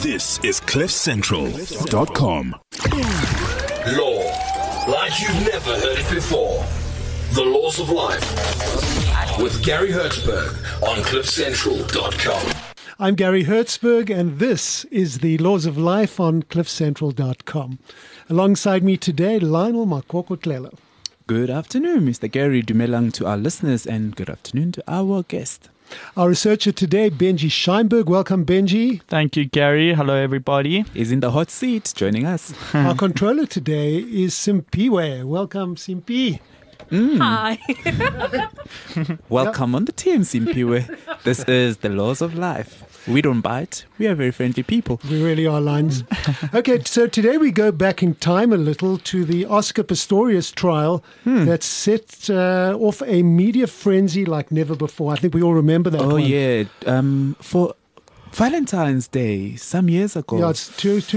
This is CliffCentral.com. Law, like you've never heard it before. The Laws of Life with Gary Hertzberg on CliffCentral.com. I'm Gary Hertzberg, and this is the Laws of Life on CliffCentral.com. Alongside me today, Lionel Makoko-Tlelo. Good afternoon, Mr. Gary. Dumelang to our listeners, and good afternoon to our guest. Our researcher today, Benji Scheinberg. Welcome, Benji. Thank you, Gary. Hello, everybody. Is in the hot seat, joining us. Our controller today is Simpiwe. Welcome, Simpi. Hi. Welcome on the team, Simpiwe. This is the Laws of Life. We don't bite. We are very friendly people. We really are, Lines. Okay, so today we go back in time a little to the Oscar Pistorius trial that set off a media frenzy like never before. I think we all remember that one. Oh, yeah. For Valentine's Day, some years ago. Yeah, it's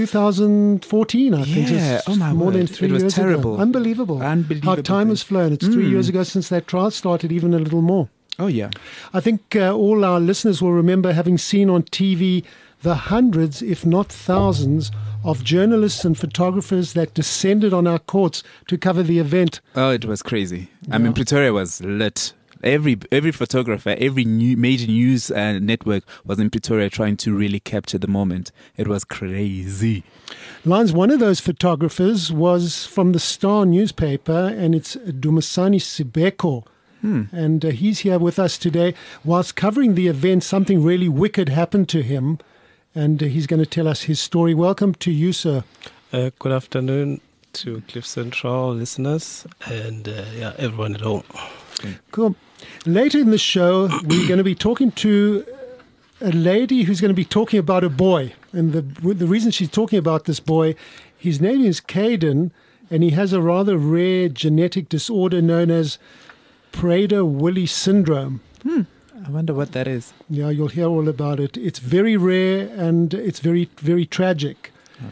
2014, I think. Yeah, It's oh my more word. than 3 It was years terrible. ago. Unbelievable. Unbelievable How time has flown. It's 3 years ago since that trial started, even a little more. Oh, yeah. I think all our listeners will remember having seen on TV the hundreds, if not thousands, of journalists and photographers that descended on our courts to cover the event. Oh, it was crazy. I mean, Pretoria was lit. Every photographer, every major news network was in Pretoria trying to really capture the moment. It was crazy. Lance, one of those photographers was from the Star newspaper, and it's Dumisani Sibeko. And he's here with us today. Whilst covering the event, something really wicked happened to him, and he's going to tell us his story. Welcome to you, sir. Good afternoon to Cliff Central listeners and everyone at home. Cool. Later in the show, we're going to be talking to a lady who's going to be talking about a boy. And the reason she's talking about this boy, his name is Caden, and he has a rather rare genetic disorder known as Prader-Willi syndrome. I wonder what that is. Yeah, you'll hear all about it. It's very rare and it's very, very tragic.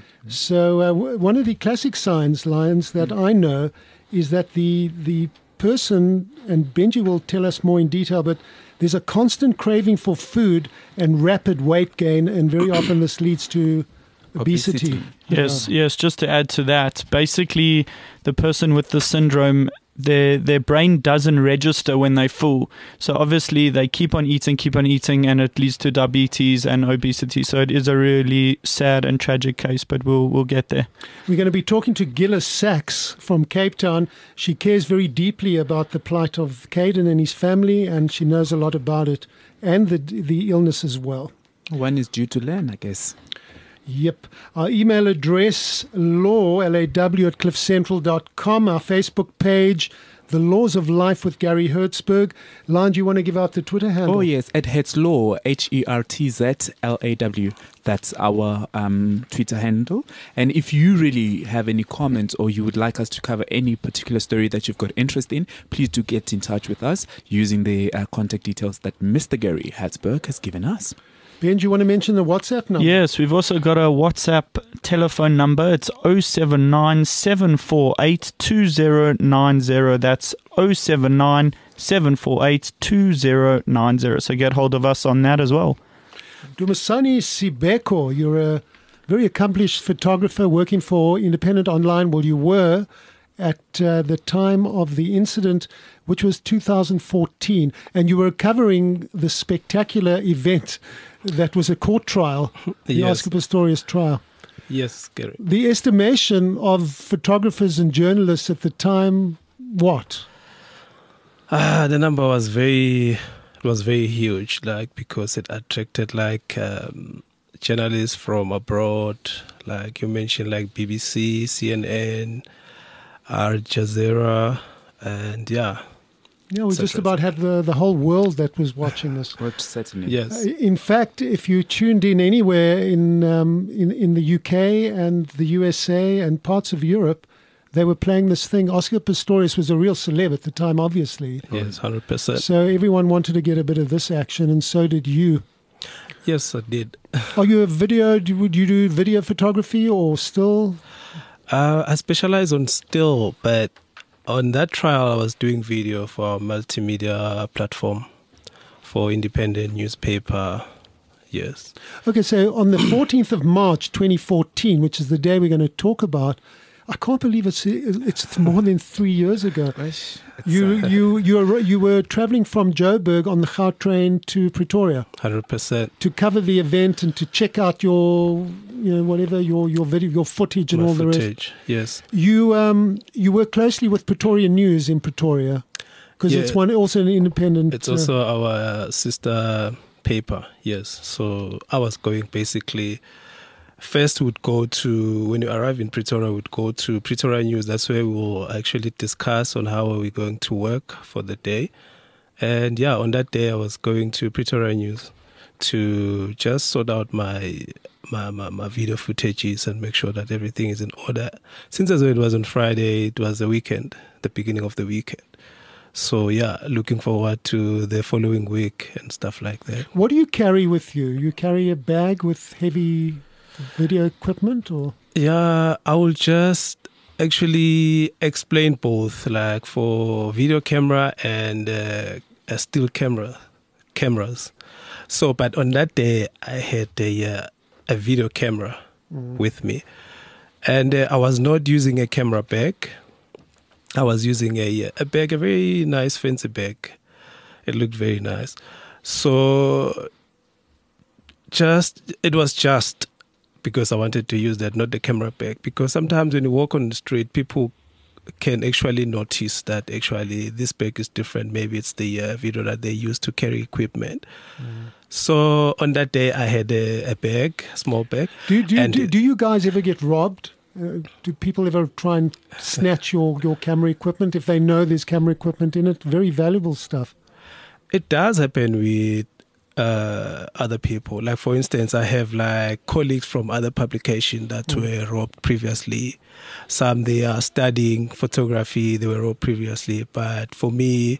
So one of the classic signs, Lions, that I know is that the person, and Benji will tell us more in detail, but there's a constant craving for food and rapid weight gain, and very often this leads to obesity. Yes, just to add to that, basically the person with the syndrome, their brain doesn't register when they're full. So obviously they keep on eating, and it leads to diabetes and obesity. So it is a really sad and tragic case, but we'll get there. We're going to be talking to Gillis Sachs from Cape Town. She cares very deeply about the plight of Caden and his family, and she knows a lot about it and the illness as well. One is due to learn, I guess. Yep. Our email address, law@cliffcentral.com. Our Facebook page, The Laws of Life with Gary Hertzberg. Lon, do you want to give out the Twitter handle? Oh, yes, at Hertzlaw, HERTZLAW. That's our Twitter handle. And if you really have any comments or you would like us to cover any particular story that you've got interest in, please do get in touch with us using the contact details that Mr. Gary Hertzberg has given us. Ben, do you want to mention the WhatsApp number? Yes, we've also got a WhatsApp telephone number. It's 079-748-2090. That's 079-748-2090. So get hold of us on that as well. Dumisani Sibeko, you're a very accomplished photographer working for Independent Online. Well, you were at the time of the incident, which was 2014, and you were covering the spectacular event that was a court trial, the Oscar Pistorius trial. Yes, Gary. The estimation of photographers and journalists at the time, what? The number was very huge, because it attracted journalists from abroad, like you mentioned, like BBC, CNN, Al Jazeera, and Yeah, we just about had the whole world that was watching this. Certainly. yes. In fact, if you tuned in anywhere in the UK and the USA and parts of Europe, they were playing this thing. Oscar Pistorius was a real celeb at the time, obviously. Yes, 100%. So everyone wanted to get a bit of this action, and so did you. Yes, I did. Are you would you do video photography or still? I specialize on still, but on that trial, I was doing video for a multimedia platform for independent newspaper. Yes. Okay, so on the 14th of March 2014, which is the day we're going to talk about, I can't believe it's more than 3 years ago. You were traveling from Joburg on the Gautrain to Pretoria 100%. to cover the event and to check out your whatever your video, your footage and My all the rest. footage, yes. You work closely with Pretoria News in Pretoria because it's also an independent. It's also our sister paper, yes. So I was going basically. First, we'd go to, when you arrive in Pretoria, we'd go to Pretoria News. That's where we will actually discuss on how are we going to work for the day. And yeah, on that day, I was going to Pretoria News to just sort out my video footages and make sure that everything is in order. Since as it was on Friday, it was the weekend, the beginning of the weekend. So yeah, looking forward to the following week and stuff like that. What do you carry with you? You carry a bag with heavy video equipment, or? Yeah, I will just actually explain both, like for video camera and still cameras. So, but on that day, I had a video camera with me, and I was not using a camera bag. I was using a bag, a very nice fancy bag. It looked very nice. So, it was just because I wanted to use that, not the camera bag. Because sometimes when you walk on the street, people can actually notice that actually this bag is different. Maybe it's the video that they use to carry equipment. So on that day, I had a bag, small bag. Do you guys ever get robbed? Do people ever try and snatch your camera equipment if they know there's camera equipment in it? Very valuable stuff. It does happen with other people. Like for instance, I have like colleagues from other publications that were robbed previously. Some they are studying photography, they were robbed previously. But for me,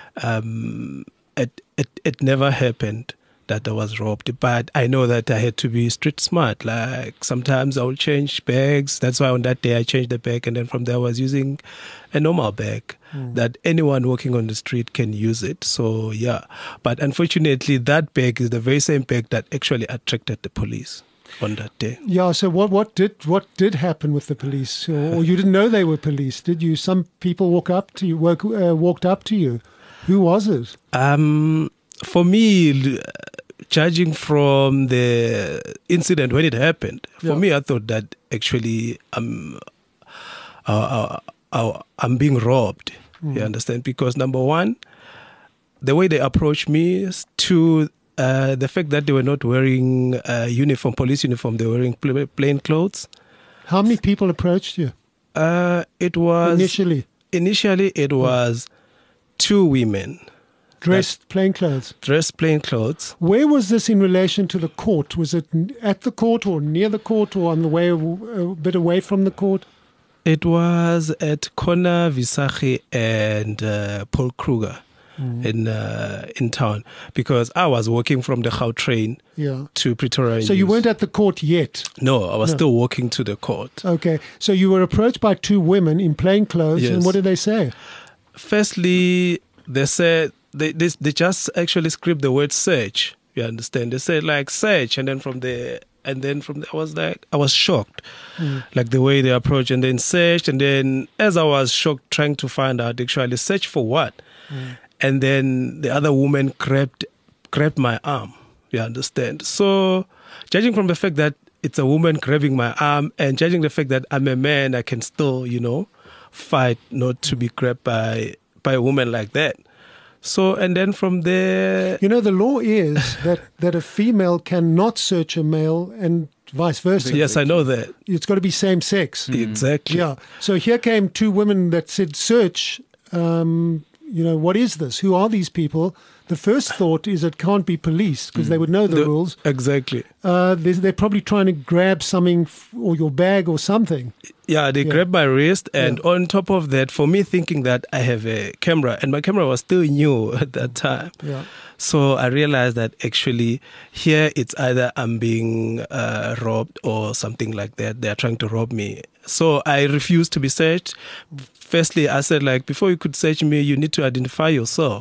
it never happened that I was robbed. But I know that I had to be street smart. Like sometimes I will change bags. That's why on that day I changed the bag, and then from there I was using a normal bag that anyone walking on the street can use it. So yeah, but unfortunately that bag is the very same bag that actually attracted the police on that day. Yeah. So what did happen with the police, or you didn't know they were police? Did you? Some people walked up to you. Who was it? For me, judging from the incident when it happened, for me, I thought that actually I'm being robbed. You understand? Because number one, the way they approached me, to the fact that they were not wearing police uniform, they were wearing plain clothes. How many people approached you? It was initially it was 2 women. Dressed plain clothes. Dressed plain clothes. Where was this in relation to the court? Was it at the court or near the court or on the way a bit away from the court? It was at Kona Visagie and Paul Kruger in town, because I was walking from the Gautrain to Pretoria. So you weren't at the court yet? No, I was still walking to the court. Okay. So you were approached by 2 women in plain clothes, and what did they say? Firstly, they said they just actually script the word search. You understand? They said like search, and then from there I was shocked, like the way they approached, and then searched, and then as I was shocked, trying to find out actually search for what, and then the other woman grabbed my arm. You understand? So, judging from the fact that it's a woman grabbing my arm, and judging the fact that I'm a man, I can still, fight not to be grabbed by a woman like that. So, and then from there... the law is that a female cannot search a male and vice versa. Yes, I know that. It's got to be same sex. Exactly. Yeah. So here came 2 women that said, search, what is this? Who are these people? The first thought is it can't be police because they would know the rules. Exactly. They're probably trying to grab something or your bag or something. Yeah, they grabbed my wrist, and on top of that, for me thinking that I have a camera, and my camera was still new at that time. Yeah. So I realized that actually here it's either I'm being robbed or something like that. They are trying to rob me. So I refused to be searched. Firstly, I said, before you could search me, you need to identify yourself.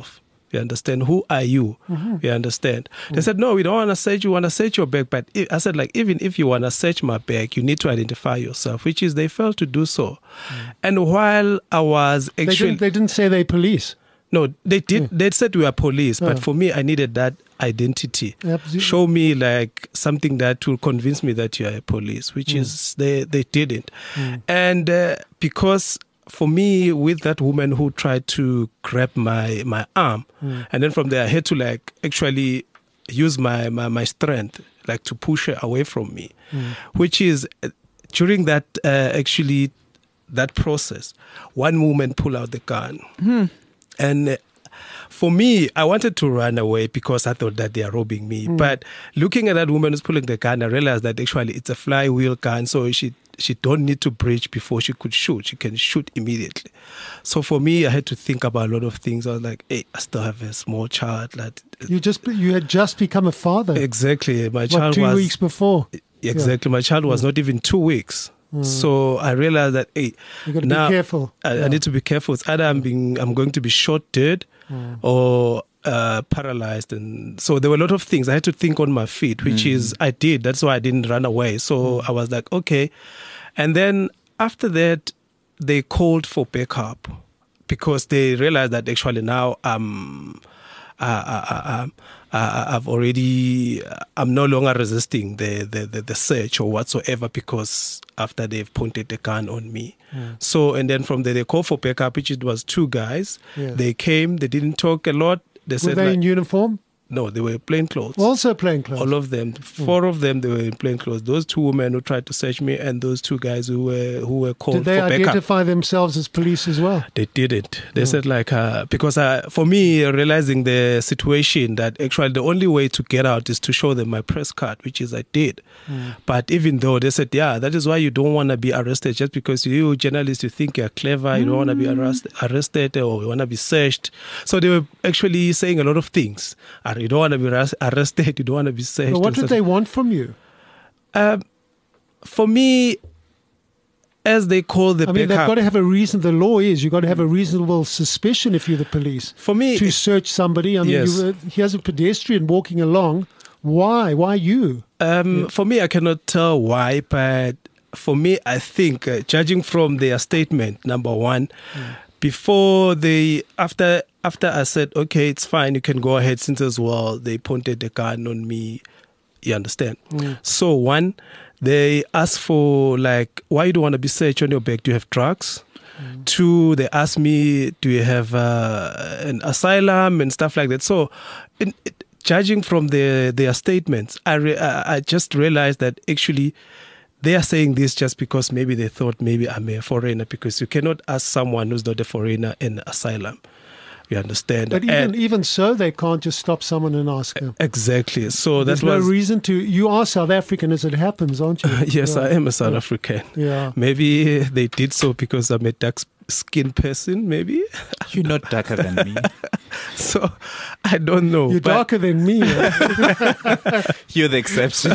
You understand? Who are you? You understand? They said, no, we don't want to search you. We want to search your bag. But I said, like, even if you want to search my bag, you need to identify yourself, which is they failed to do so. And while I was actually... They didn't say they police. No, they did. They said we are police. But for me, I needed that identity. Absolutely. Show me like something that will convince me that you are a police, which is they didn't. And because... for me, with that woman who tried to grab my arm, and then from there I had to like actually use my strength, like to push her away from me, which is during that actually that process, one woman pulled out the gun, and for me, I wanted to run away because I thought that they are robbing me. But looking at that woman who's pulling the gun, I realized that actually it's a flywheel gun, so she don't need to breach before she could shoot. She can shoot immediately. So for me, I had to think about a lot of things. I was like, hey, I still have a small child. Like, you had just become a father. Exactly. My child 2 weeks before? Exactly. My child was not even 2 weeks. So I realized that, hey, you got to now be careful. I need to be careful. It's either I'm going to be shot dead or paralyzed, and so there were a lot of things I had to think on my feet, which is I did. That's why I didn't run away. So I was like, okay. And then after that, they called for backup because they realized that actually now I'm no longer resisting the search or whatsoever, because after they've pointed the gun on me. So, and then from there they called for backup, which it was 2 guys. They came, they didn't talk a lot. They said, were they in uniform? No, they were plain clothes. Also plain clothes? All of them. 4 of them, they were in plain clothes. Those 2 women who tried to search me and those 2 guys who were called for backup. Did they identify themselves as police as well? They didn't. They said like, because for me, realizing the situation, that actually the only way to get out is to show them my press card, which is I did. But even though they said, yeah, that is why you don't want to be arrested, just because you journalists, you think you're clever, you don't want to be arrested or you want to be searched. So they were actually saying a lot of things. You don't want to be arrested, you don't want to be searched. But what did they want from you? For me, as they call the backup, they've got to have a reason. The law is you've got to have a reasonable suspicion if you're the police. For me, to search somebody. I mean, here's a pedestrian walking along. Why? Why you? For me, I cannot tell why, but for me, I think, judging from their statement, number one, before after I said, okay, it's fine, you can go ahead, since as well, they pointed the gun on me, you understand? So one, they asked for like, why you don't want to be searched on your back? Do you have drugs? 2, they asked me, do you have an asylum and stuff like that? So judging from their statements, I just realized that actually they are saying this just because maybe they thought maybe I'm a foreigner, because you cannot ask someone who's not a foreigner an asylum. You understand? But even so, they can't just stop someone and ask them. Exactly. So there's no reason to. You are South African as it happens, aren't you? Yes, I am a South African. Yeah. Maybe they did so because I'm a dark-skinned person, maybe. You're not darker than me. So, I don't know. You're darker than me. You're the exception.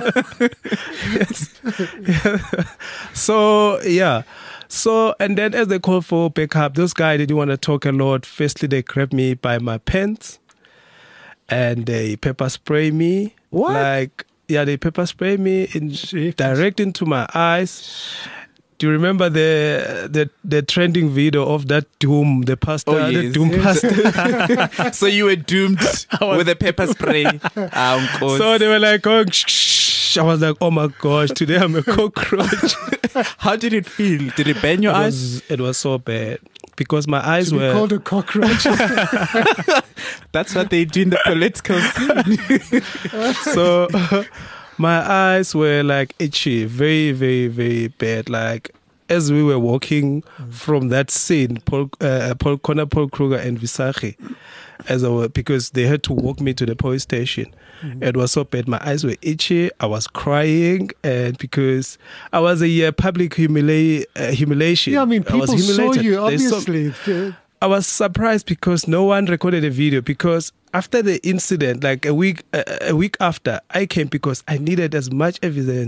Yes. So, yeah. So, and then as they called for backup, those guys didn't want to talk a lot. Firstly, they grabbed me by my pants and they pepper spray me. What? Like, yeah, they pepper spray me direct into my eyes. Do you remember the trending video of that Doom, the pastor? Oh, yes. The Doom pastor. So you were doomed with a pepper spray. So they were like, going, shh. I was like, oh my gosh, today I'm a cockroach. How did it feel? Did it burn your eyes? It was so bad because my eyes to were... be called a cockroach. That's what they do in the political scene. So my eyes were like itchy, very, very, very bad. Like as we were walking from that scene, Paul Kruger and Visagie, because they had to walk me to the police station. It was so bad. My eyes were itchy. I was crying, and because I was a public humiliation. Yeah, I mean, people saw you, obviously. I was surprised because no one recorded a video, because after the incident, like a week after, I came because I needed as much evidence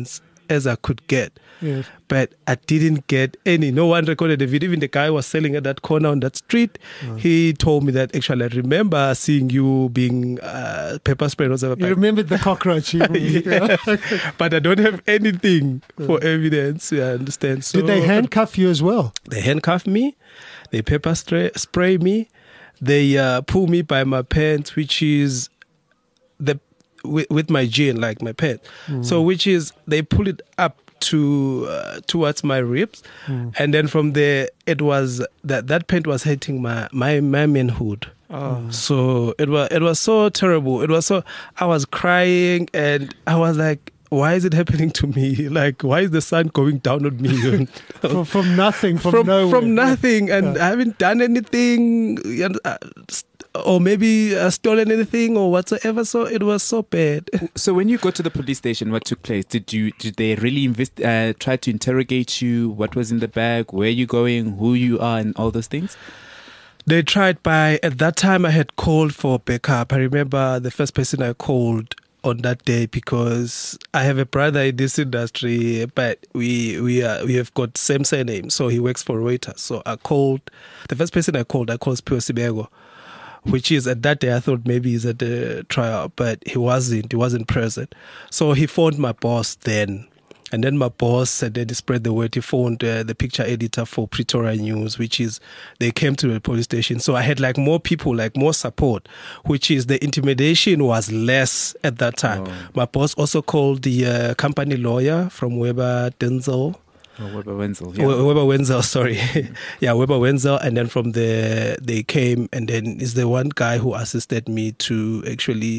as I could get. Yes. But I didn't get any. No one recorded the video. Even the guy was selling at that corner on that street. He told me that actually I remember seeing you being pepper sprayed. You remembered the cockroach. Yeah. But I don't have anything for evidence. I understand. So Did they handcuff you as well? They handcuff me. They pepper spray me. They pull me by my pants, which is with my jean, like my pants. So which is they pull it up to towards my ribs, and then from there it was that paint was hitting my manhood. So it was so terrible. I was crying and I was like, why is it happening to me? Like, why is the sun going down on me? from nothing, from nowhere. From nothing, and I haven't done anything, or maybe stolen anything or whatsoever. So it was so bad. So when you got to the police station, what took place? Did they really try to interrogate you? What was in the bag? Where you going? Who you are, and all those things? They tried at that time I had called for backup. I remember the first person I called on that day, because I have a brother in this industry, but we have got same surname, so he works for Reuters. So I called the first person I called Spio Sibego, which is at that day I thought maybe he's at the trial, but he wasn't present. So he phoned my boss then. And then my boss said that he spread the word. He phoned the picture editor for Pretoria News, which is they came to the police station. So I had like more people, like more support, which is the intimidation was less at that time. My boss also called the company lawyer from Weber Denzel. Weber Wenzel. Yeah. Weber Wenzel, sorry. Yeah, Weber Wenzel. And then from there, they came, and then is the one guy who assisted me to actually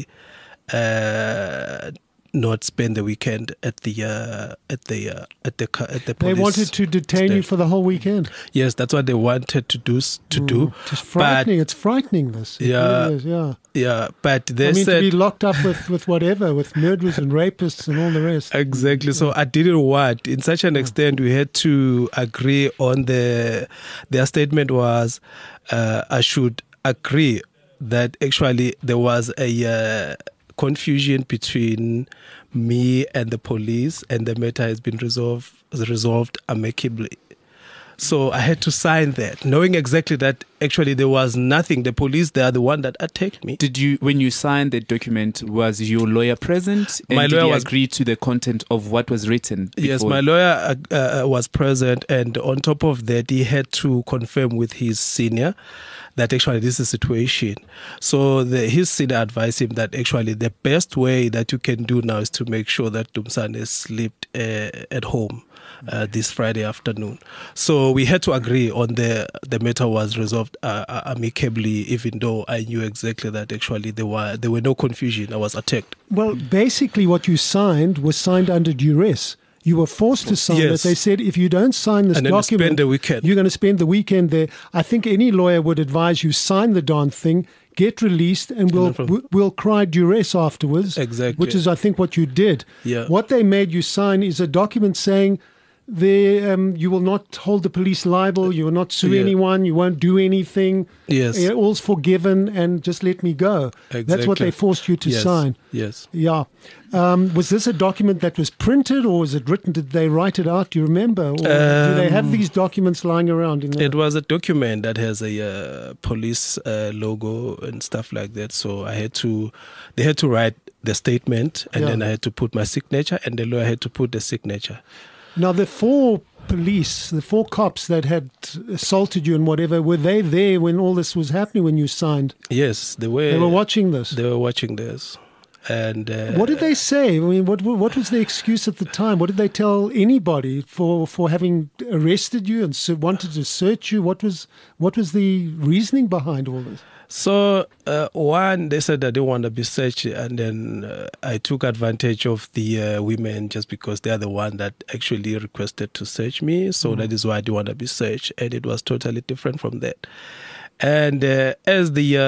not spend the weekend at the police. They wanted to detain you for the whole weekend. Yes, that's what they wanted to do. It's frightening. It's frightening. This. Yeah, it really is, yeah. But they said to be locked up with whatever, with murderers and rapists and all the rest. Exactly. So I didn't want. In such an extent, we had to agree on their statement was I should agree that actually there was a confusion between me and the police, and the matter has been resolved amicably. So I had to sign that, knowing exactly that actually there was nothing. The police, they are the one that attacked me. When you signed the document, was your lawyer present? And my lawyer agree to the content of what was written before? Yes, my lawyer was present, and on top of that, he had to confirm with his senior that actually this is a situation. So his senior advised him that actually the best way that you can do now is to make sure that Dumisani slept at home this Friday afternoon. So we had to agree on the matter was resolved amicably, even though I knew exactly that actually there were no confusion. I was attacked. Well, basically what you signed was signed under duress. You were forced to sign it. They said, if you don't sign this document, you're going to spend the weekend there. I think any lawyer would advise you sign the darn thing, get released, and we'll cry duress afterwards. Exactly. Which is, I think, what you did. Yeah. What they made you sign is a document saying you will not hold the police liable, you will not sue anyone, you won't do anything. Yes. All's forgiven, and just let me go. Exactly. That's what they forced you to sign. Yes. Yeah. Was this a document that was printed, or was it written? Did they write it out? Do you remember? Or do they have these documents lying around? It was a document that has a police logo and stuff like that. So they had to write the statement, and then I had to put my signature, and the lawyer had to put the signature. Now, the four cops that had assaulted you and whatever, were they there when all this was happening, when you signed? Yes, they were. They were watching this? They were watching this. And what did they say? I mean, what was the excuse at the time? What did they tell anybody for having arrested you and wanted to search you? What was the reasoning behind all this? So, one, they said that they want to be searched, and then I took advantage of the women just because they are the one that actually requested to search me. So that is why they want to be searched, and it was totally different from that. And as they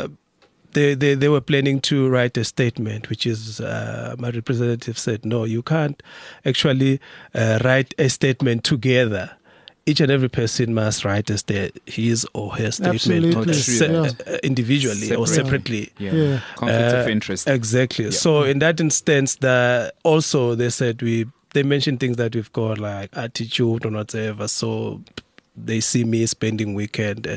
were planning to write a statement, which is my representative said, no, you can't actually write a statement together. Each and every person must write his or her statement individually or separately. Conflict of interest. Exactly. Yeah. So in that instance, also they said they mention things that we've got like attitude or whatever. So they see me spending weekend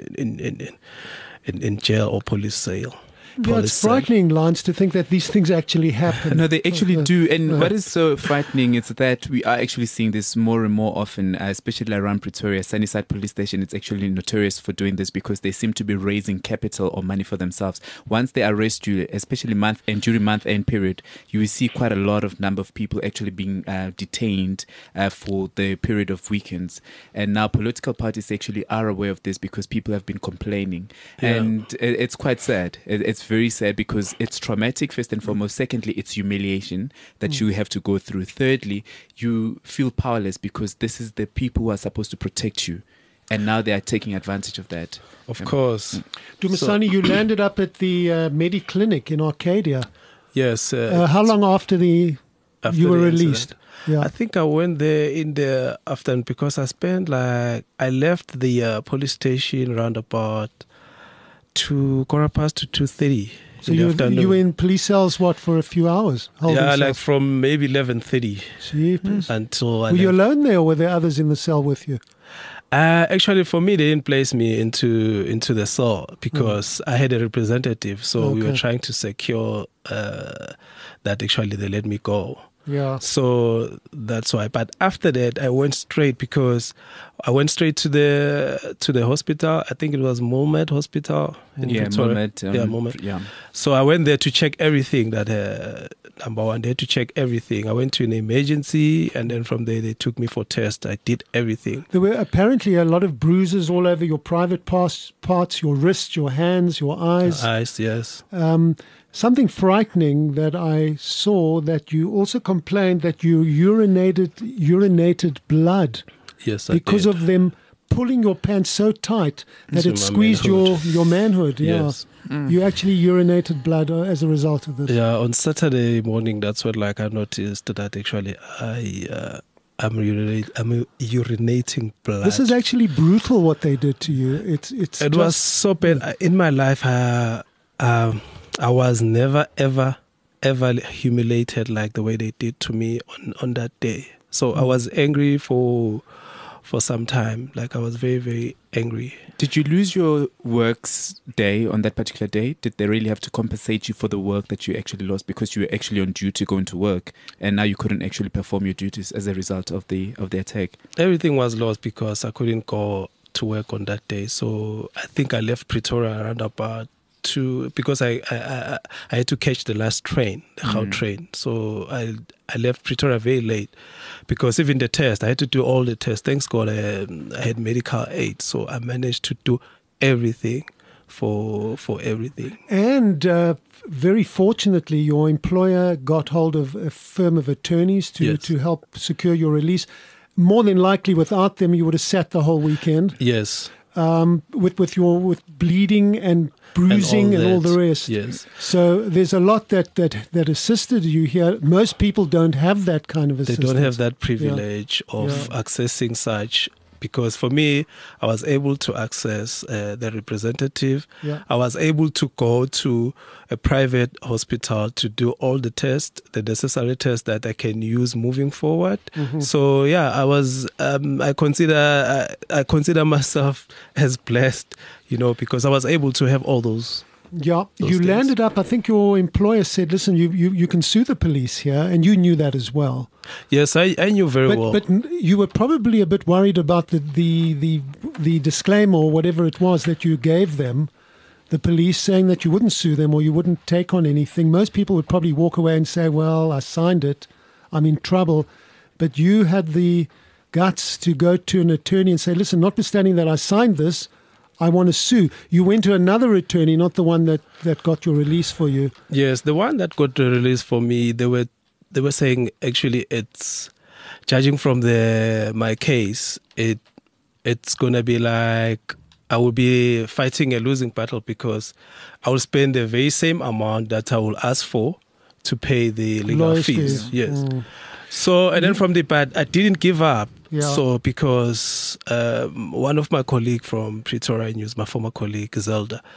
in jail or police cell. Yeah, it's frightening, Lance, to think that these things actually happen. No, they actually do. And what is so frightening is that we are actually seeing this more and more often, especially around Pretoria. Sunnyside Police Station is actually notorious for doing this because they seem to be raising capital or money for themselves. Once they arrest you, especially during month-end period, you will see quite a lot of number of people actually being detained for the period of weekends. And now political parties actually are aware of this because people have been complaining. Yeah. And it's quite sad. It's very sad because it's traumatic, first and foremost. Secondly, it's humiliation that you have to go through. Thirdly, you feel powerless because this is the people who are supposed to protect you. And now they are taking advantage of that. Of course. Dumisani, you landed up at the Mediclinic in Arcadia. Yes. How long after you were the released? I think I went there in the afternoon because I left the police station around about 2:15 to 2:30. So you were in police cells, for a few hours? Yeah, like from maybe 11:30 until Were you alone there or were there others in the cell with you? Actually, for me, they didn't place me into the cell because I had a representative. So we were trying to secure that actually they let me go. Yeah. So that's why. But after that, I went straight to the hospital. I think it was Mohamed Hospital in Pretoria. Mohamed. Yeah. So I went there to check everything. Number one, they had to check everything. I went to an emergency, and then from there they took me for tests. I did everything. There were apparently a lot of bruises all over your private parts, your wrists, your hands, your eyes. Eyes, yes. Something frightening that I saw, that you also complained that you urinated blood. Yes, I because did. of them pulling your pants so tight that it squeezed your manhood. Yeah. Yes. You actually urinated blood as a result of this. Yeah, on Saturday morning, that's what I noticed that actually I'm urinating blood. This is actually brutal what they did to you. It was so bad. In my life, I was never, ever humiliated like the way they did to me on that day. So I was angry for some time. Like I was very, very angry. Did you lose your works day on that particular day? Did they really have to compensate you for the work that you actually lost because you were actually on duty going to work and now you couldn't actually perform your duties as a result of the attack? Everything was lost because I couldn't go to work on that day. So I think I left Pretoria around about because I had to catch the last train, the Gau train. So I left Pretoria very late because even the test, I had to do all the tests. Thanks God I had medical aid. So I managed to do everything for everything. And very fortunately, your employer got hold of a firm of attorneys to help secure your release. More than likely, without them, you would have sat the whole weekend. Yes. With bleeding and bruising and all the rest. Yes. So there's a lot that assisted you here. Most people don't have that kind of assistance. They don't have that privilege of accessing such. Because for me, I was able to access the representative. Yeah. I was able to go to a private hospital to do all the tests, the necessary tests that I can use moving forward. Mm-hmm. So yeah, I was. I consider myself as blessed, because I was able to have all those. Yeah, you things. landed up. I think your employer said, "Listen, you can sue the police here," and you knew that as well. Yes, I knew very well. But you were probably a bit worried about the disclaimer or whatever it was that you gave them, the police, saying that you wouldn't sue them or you wouldn't take on anything. Most people would probably walk away and say, "Well, I signed it. I'm in trouble." But you had the guts to go to an attorney and say, "Listen, notwithstanding that I signed this, I want to sue." You went to another attorney, not the one that got your release for you. Yes, the one that got the release for me, they were saying actually it's, judging from my case, it's gonna be like I will be fighting a losing battle because I will spend the very same amount that I will ask for to pay the legal Lawyer fees. fees. Yes. So, and then but I didn't give up. Yeah. So, because one of my colleagues from Pretoria News, my former colleague Zelda,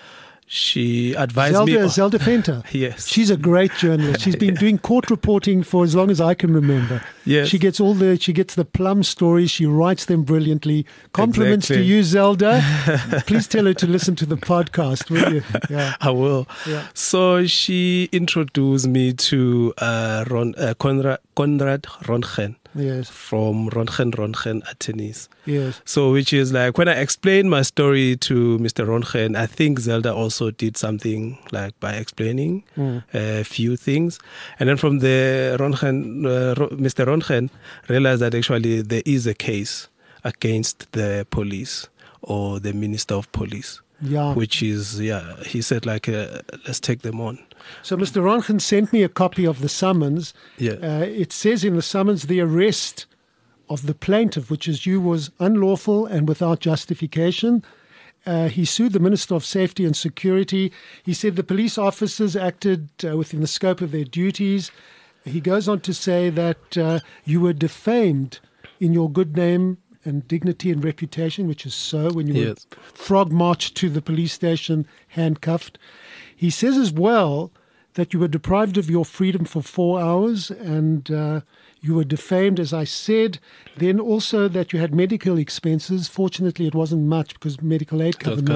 She advised me. Zelda Fenter. Yes. She's a great journalist. She's been doing court reporting for as long as I can remember. Yes. She gets the plum stories. She writes them brilliantly. Compliments to you, Zelda. Please tell her to listen to the podcast, will you? Yeah. I will. Yeah. So she introduced me to Konrad Röntgen. Yes. From Röntgen Attorneys. Yes. So, which is like when I explained my story to Mr. Röntgen, I think Zelda also did something like by explaining a few things. And then from the Mr. Röntgen realized that actually there is a case against the police or the Minister of Police. Yeah. Which is, he said like, let's take them on. So Mr. Röntgen sent me a copy of the summons. Yeah. It says in the summons the arrest of the plaintiff, which is you, was unlawful and without justification. He sued the Minister of Safety and Security. He said the police officers acted within the scope of their duties. He goes on to say that you were defamed in your good name and dignity and reputation, which is so, when you were frog marched to the police station handcuffed. He says as well that you were deprived of your freedom for 4 hours and you were defamed, as I said. Then also that you had medical expenses. Fortunately, it wasn't much because medical aid covered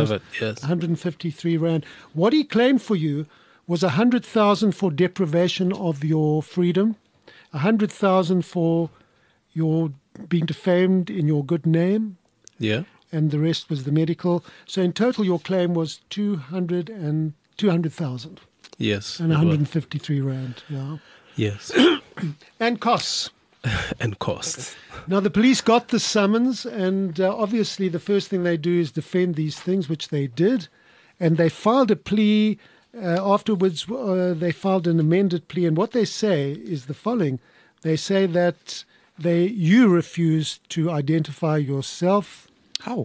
153 Rand. What he claimed for you was 100,000 for deprivation of your freedom, 100,000 for your being defamed in your good name. Yeah. And the rest was the medical. So in total, your claim was 200,000. Yes. And 153 Rand. Yeah. Yes. And costs. And costs. Now, the police got the summons, and obviously the first thing they do is defend these things, which they did. And they filed a plea. Afterwards, they filed an amended plea. And what they say is the following. They say that you refused to identify yourself. How?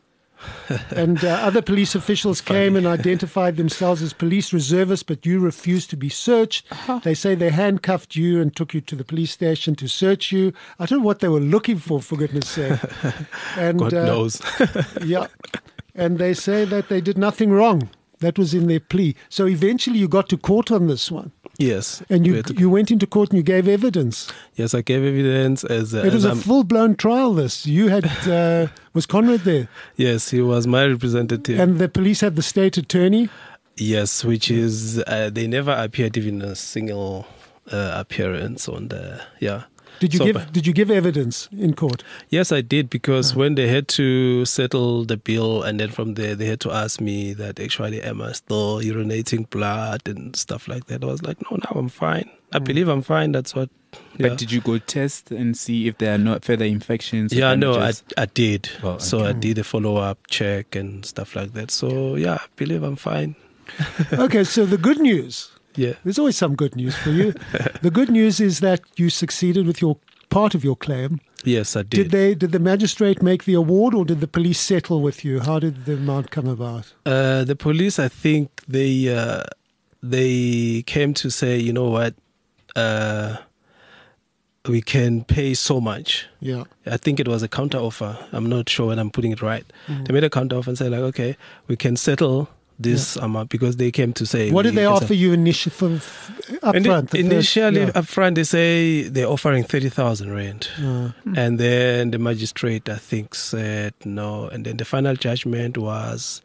And other police officials came and identified themselves as police reservists, but you refused to be searched. They say they handcuffed you and took you to the police station to search you. I don't know what they were looking for goodness sake. And, God knows. Yeah. And they say that they did nothing wrong. That was in their plea. So eventually you got to court on this one. Yes. And you went into court and you gave evidence. Yes, I gave evidence. It was a full-blown trial, this. You had, was Conrad there? Yes, he was my representative. And the police had the state attorney? Yes, which is, they never appeared even a single appearance on the, Did you give evidence in court? Yes, I did, because when they had to settle the bill, and then from there they had to ask me that actually am I still urinating blood and stuff like that. I was like, no, I'm fine. I believe I'm fine. That's what. Yeah. But did you go test and see if there are no further infections? Yeah, no, I did. Oh, okay. So I did a follow-up check and stuff like that. So yeah, I believe I'm fine. Okay, so the good news. Yeah. There's always some good news for you. The good news is that you succeeded with your part of your claim. Yes, I did. Did the magistrate make the award, or did the police settle with you? How did the amount come about? The police, I think they came to say, you know what, we can pay so much. Yeah. I think it was a counter offer. I'm not sure when I'm putting it right. They made a counter offer and said like, okay, we can settle this amount, because they came to say. What did they offer you initially up front? Initially, up front, they say they're offering 30,000 Rand. And then the magistrate, I think, said no. And then the final judgment was,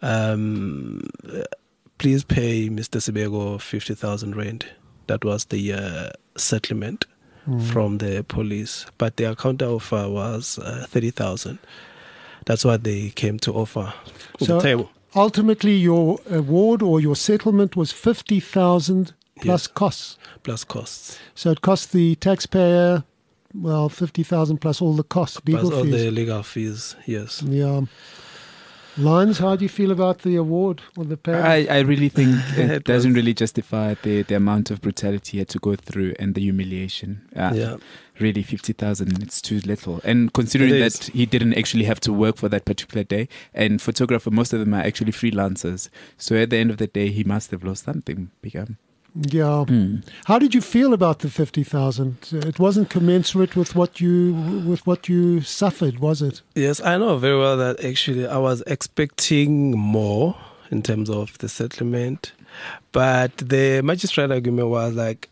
please pay Mr. Sibego 50,000 Rand. That was the settlement from the police. But their counter offer was 30,000. That's what they came to offer on the table. Ultimately, your award or your settlement was 50,000 plus costs. Plus costs. So it cost the taxpayer, 50,000 plus all the costs, legal plus all fees. the legal fees, yes. Yeah. Lions, how do you feel about the award or the pay? I really think it doesn't really justify the amount of brutality he had to go through and the humiliation. Really, 50,000, it's too little. And considering that he didn't actually have to work for that particular day, and photographer, most of them are actually freelancers. So at the end of the day, he must have lost something bigger. Yeah. How did you feel about the 50,000? It wasn't commensurate with what you suffered, was it? Yes, I know very well that actually I was expecting more. in terms of the settlement. But the magistrate argument was like,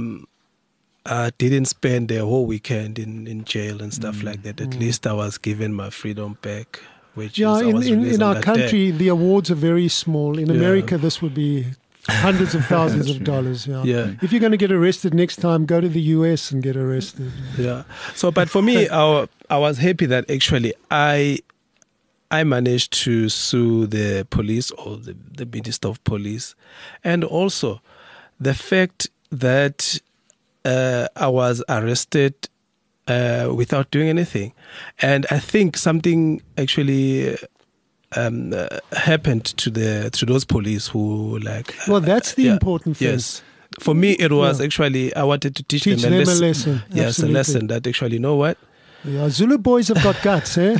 I didn't spend the whole weekend in jail and stuff like that. At least I was given my freedom back, which is, I was released in on our that country, day. the awards are very small. In America, this would be hundreds of thousands of dollars. Yeah. If you're going to get arrested next time, go to the US and get arrested. Yeah. So, but for me, I was happy that actually I managed to sue the police or the Minister of Police, and also the fact that I was arrested without doing anything, and I think something actually happened to those police who like. Well, that's the important thing. Yes. For me, it was actually, I wanted to teach them a lesson. Yes, Absolutely. a lesson that actually, you know what? Yeah, Zulu boys have got guts, eh?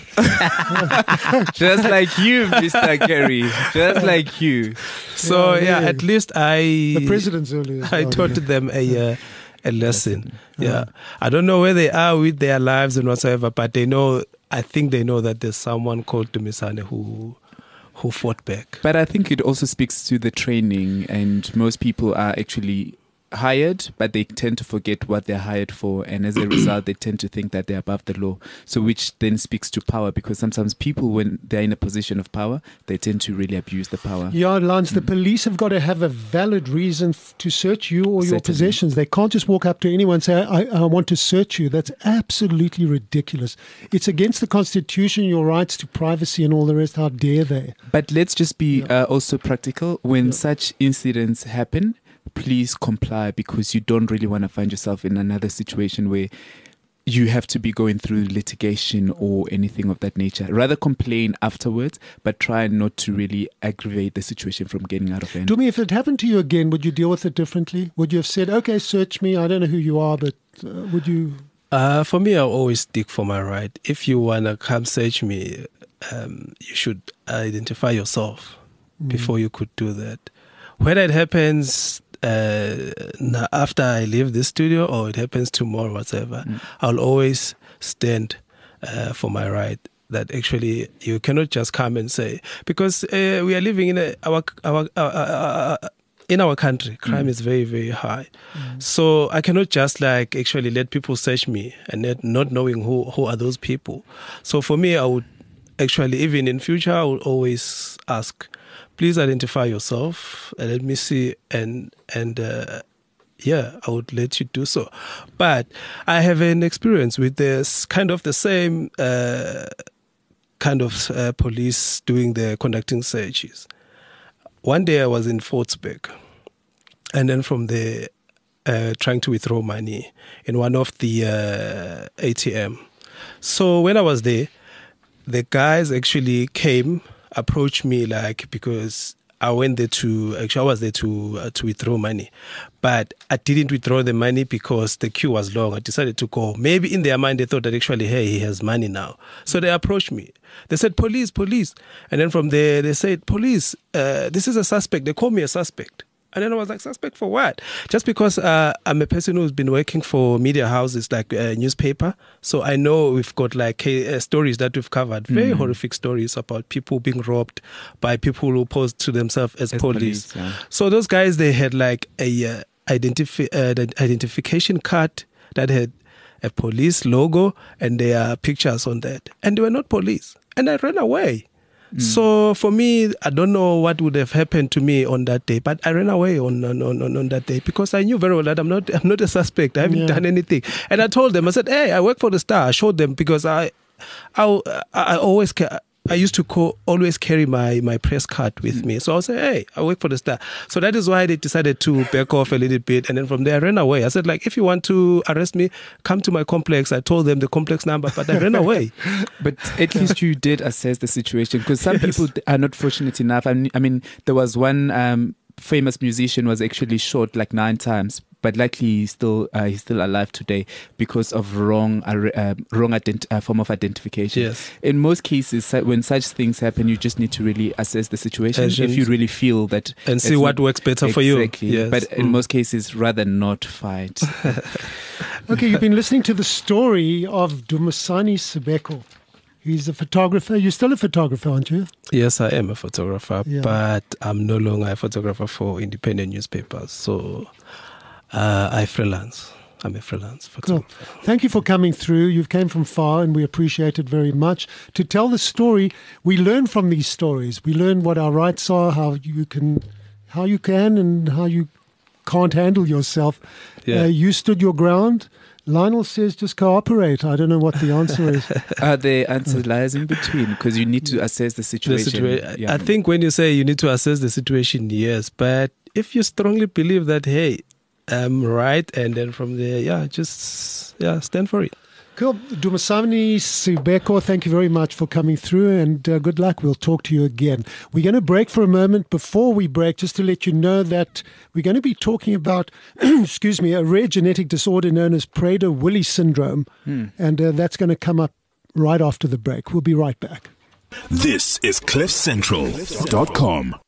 Just like you, Mr. Gary. Just like you. So Yeah, at least The president Zulu. as I well, taught yeah. them a lesson. Yeah. I don't know where they are with their lives and whatsoever, but I think they know that there's someone called Dumisane who fought back. But I think it also speaks to the training, and most people are actually hired, but they tend to forget what they're hired for, and as a result they tend to think that they're above the law, so which then speaks to power, because sometimes people, when they're in a position of power, they tend to really abuse the power. Yeah, Lance, the police have got to have a valid reason to search you or your Certainly. possessions. They can't just walk up to anyone and say, I want to search you. That's absolutely ridiculous. It's against the Constitution, your rights to privacy and all the rest. How dare they? But let's just be also practical. When such incidents happen, please comply, because you don't really want to find yourself in another situation where you have to be going through litigation or anything of that nature. Rather complain afterwards, but try not to really aggravate the situation from getting out of hand. Dumi, if it happened to you again, would you deal with it differently? Would you have said, okay, search me, I don't know who you are, but would you? For me, I always stick for my right. If you want to come search me, you should identify yourself before you could do that. Whether it happens after I leave the studio or it happens tomorrow, whatever, I'll always stand for my right. That actually you cannot just come and say, because we are living in in our country, crime is very, very high. So I cannot just like actually let people search me and not knowing who are those people. So for me, I would actually, even in future, I would always ask, please identify yourself and let me see, and I would let you do so. But I have an experience with this kind of the same police conducting searches. One day I was in Fortsburg, and then from there trying to withdraw money in one of the ATM. So when I was there, the guys actually approached me, like, because I was there to withdraw money, but I didn't withdraw the money because the queue was long. I decided to go. Maybe in their mind they thought that actually, hey, he has money now. So they approached me. They said, police. And then from there they said, police, this is a suspect. They called me a suspect. And then I was like, suspect for what? Just because I'm a person who's been working for media houses, like a newspaper. So I know we've got like stories that we've covered, very horrific stories about people being robbed by people who pose to themselves as police. Yeah. So those guys, they had like a identification card that had a police logo and their pictures on that. And they were not police. And I ran away. So for me, I don't know what would have happened to me on that day, but I ran away on that day because I knew very well that I'm not a suspect. I haven't done anything. And I told them, I said, hey, I work for the Star. I showed them because I always I used to always carry my press card with me. So I'll say, hey, I work for the Star. So that is why they decided to back off a little bit. And then from there, I ran away. I said, like, if you want to arrest me, come to my complex. I told them the complex number, but I ran away. But at least you did assess the situation, because some people are not fortunate enough. I mean, there was one famous musician was actually shot like 9 times, but luckily he's still alive today because of wrong form of identification. Yes. In most cases, when such things happen, you just need to really assess the situation if you really feel that, and see what works better for you. Exactly. Yes. But in most cases, rather not fight. Okay, you've been listening to the story of Dumisani Sibeko. He's a photographer. You're still a photographer, aren't you? Yes, I am a photographer, Yeah. but I'm no longer a photographer for independent newspapers. So I freelance. I'm a freelance Cool. photographer. Thank you for coming through. You've came from far and we appreciate it very much. To tell the story, we learn from these stories. We learn what our rights are, how you can and how you can't handle yourself. Yeah. You stood your ground. Lionel says just cooperate. I don't know what the answer is. The answer lies in between because you need to assess the situation. Yeah. I think when you say you need to assess the situation, yes. But if you strongly believe that, hey, I'm right, and then from there, just stand for it. Cool. Dumisani Sibeko, thank you very much for coming through and good luck. We'll talk to you again. We're going to break for a moment. Before we break, just to let you know that we're going to be talking about, excuse me, a rare genetic disorder known as Prader-Willi syndrome. And that's going to come up right after the break. We'll be right back. This is CliffCentral.com.